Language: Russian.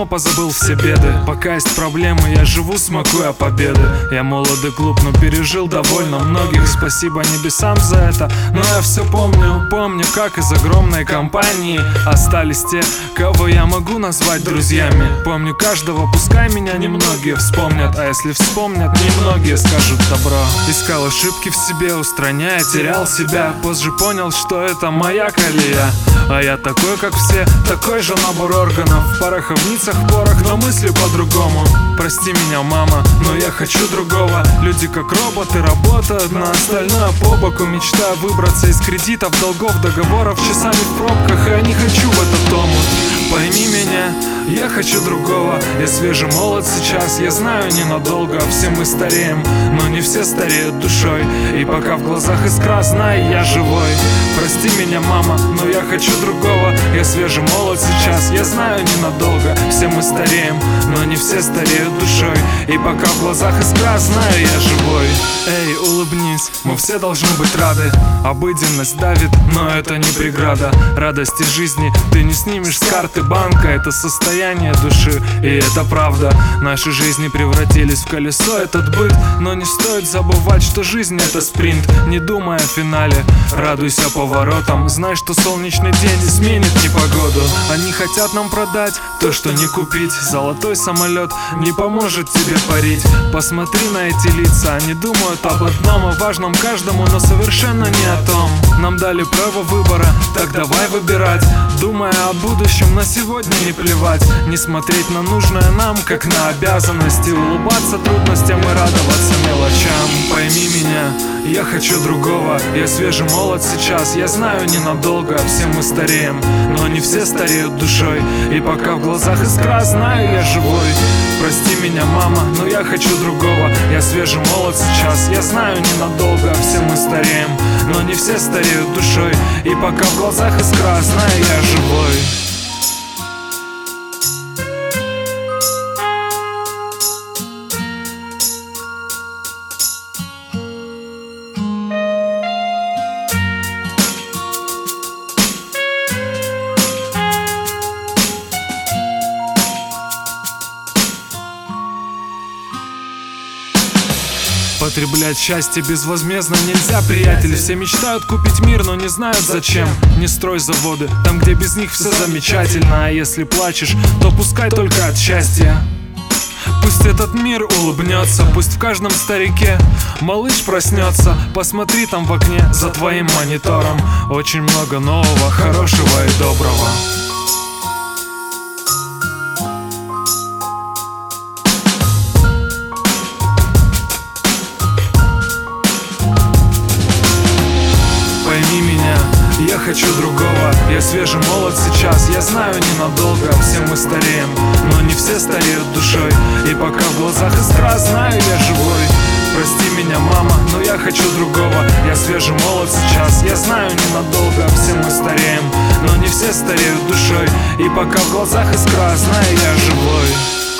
давно позабыл все беды. Пока есть проблемы, я живу, смакуя победы. Я молод и глуп, но пережил довольно многих. Спасибо небесам за это. Но я все помню, как из огромной компании остались те, кого я могу назвать друзьями. Помню каждого, пускай меня немногие вспомнят. А если вспомнят, немногие скажут добро. Искал ошибки в себе, устраняя, терял себя. Позже понял, что это моя колея. А я такой, как все, такой же набор органов. В пороховницах порох, но мыслю по-другому. Прости меня, мама, но я хочу другого. Люди как роботы работают на остальное по боку. Мечтаю выбраться из кредитов, долгов, договоров, часами в пробках. И я не хочу в этот омут. Пойми меня, я хочу другого. Я свежий, молод сейчас, я знаю ненадолго. Все мы стареем, но не все стареют душой. И пока в глазах искра, знай, я живой. Прости меня, мама, но я хочу другого. Я свежий, молод сейчас, я знаю ненадолго. Все мы стареем, но не все стареют душой. И пока в глазах искра, знаю, я живой. Эй, улыбнись, мы все должны быть рады. Обыденность давит, но это не преграда. Радости жизни ты не снимешь с карты банка. Это состояние души, и это правда. Наши жизни превратились в колесо, этот быт. Но не стоит забывать, что жизнь это спринт. Не думай о финале, радуйся поворотам. Знай, что солнечный день сменит непогоду. Они хотят нам продать то, что не купить. Золотой самолет не поможет тебе парить. Посмотри на эти лица, они думают об одном, о важном каждому, но совершенно не о том. Нам дали право выбора, так давай выбирать. Думая о будущем, на сегодня не плевать. Не смотреть на нужное нам, как на обязанности. Улыбаться трудностям и радоваться мелочам. Пойми меня, я хочу другого. Я свежий, молод сейчас, я знаю ненадолго. Все мы стареем, но не все стареют душой. И пока в глазах искра, знаю, я живой. Прости меня, мама, но я хочу другого. Я свежий, молод сейчас, я знаю ненадолго. Все мы стареем, но не все стареют душой. И пока в глазах искра, знаю, я живой. Потреблять счастье безвозмездно нельзя, приятель. Все мечтают купить мир, но не знают зачем. Не строй заводы, там где без них все замечательно. А если плачешь, то пускай только от счастья. Пусть этот мир улыбнется, пусть в каждом старике малыш проснется. Посмотри там в окне за твоим монитором. Очень много нового, хорошего и доброго. Пойми меня, я хочу другого. Я свежий, молод сейчас, я знаю ненадолго. Все мы стареем, но не все стареют душой. И пока в глазах искра, знаю, я живой. Прости меня, мама, но я хочу другого. Я свежий, молод сейчас, я знаю ненадолго. Все мы стареем, но не все стареют душой. И пока в глазах искра, знаю, я живой.